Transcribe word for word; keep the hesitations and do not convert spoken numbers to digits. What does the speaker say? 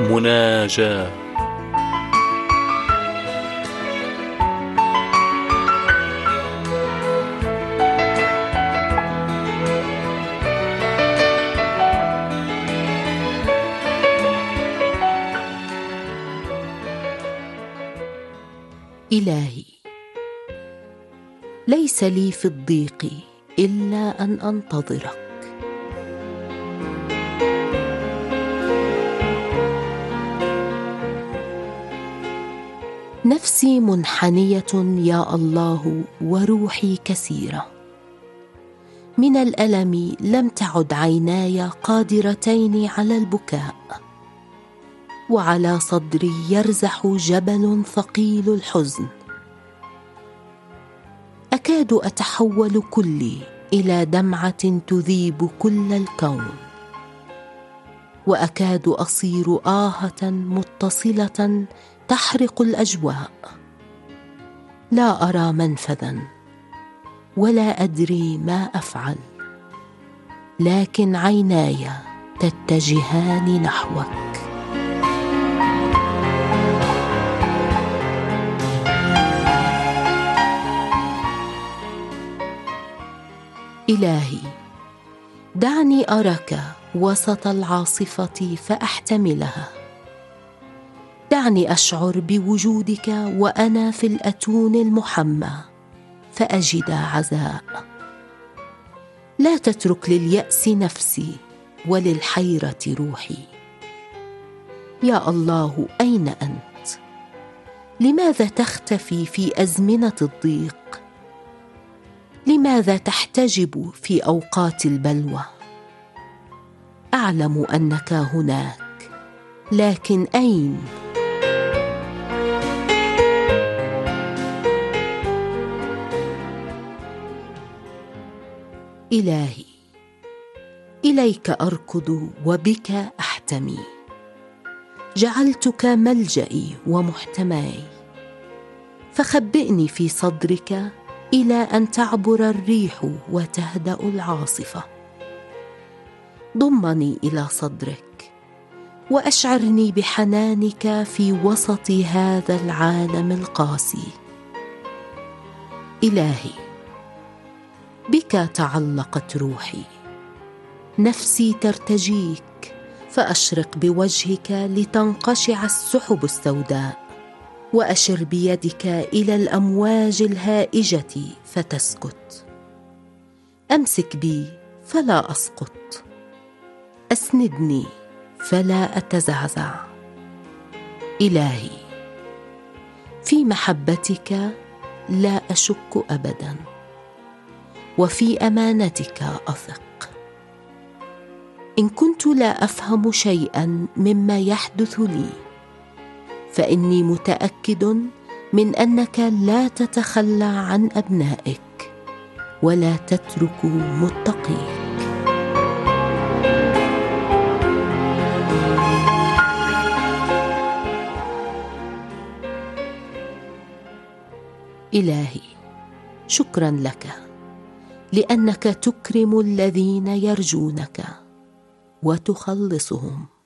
مناجاة. إلهي، ليس لي في الضيق إلا أن أنتظرك. نفسي منحنية يا الله، وروحي كثيرة. من الألم لم تعد عيناي قادرتين على البكاء، وعلى صدري يرزح جبل ثقيل الحزن. أكاد أتحول كلي إلى دمعة تذيب كل الكون، وأكاد أصير آهة متصلة تحرق الأجواء. لا أرى منفذا ولا أدري ما أفعل، لكن عيناي تتجهان نحوك. إلهي، دعني أراك وسط العاصفة فأحتملها. دعني أشعر بوجودك وأنا في الأتون المحمى فأجد عزاء. لا تترك لليأس نفسي وللحيرة روحي. يا الله، أين أنت؟ لماذا تختفي في أزمنة الضيق؟ لماذا تحتجب في أوقات البلوى؟ أعلم أنك هناك، لكن أين؟ إلهي، إليك أركض وبك أحتمي. جعلتك ملجئي ومحتماي، فخبئني في صدرك إلى أن تعبر الريح وتهدأ العاصفة. ضمني إلى صدرك وأشعرني بحنانك في وسط هذا العالم القاسي. إلهي، بك تعلقت روحي، نفسي ترتجيك، فأشرق بوجهك لتنقشع السحب السوداء، وأشر بيدك إلى الأمواج الهائجة فتسكت. أمسك بي فلا أسقط، أسندني فلا أتزعزع. إلهي، في محبتك لا أشك أبدا، وفي أمانتك أثق. إن كنت لا أفهم شيئا مما يحدث لي، فإني متأكد من أنك لا تتخلى عن أبنائك ولا تترك متقيك. إلهي، شكرا لك لأنك تكرم الذين يرجونك وتخلصهم.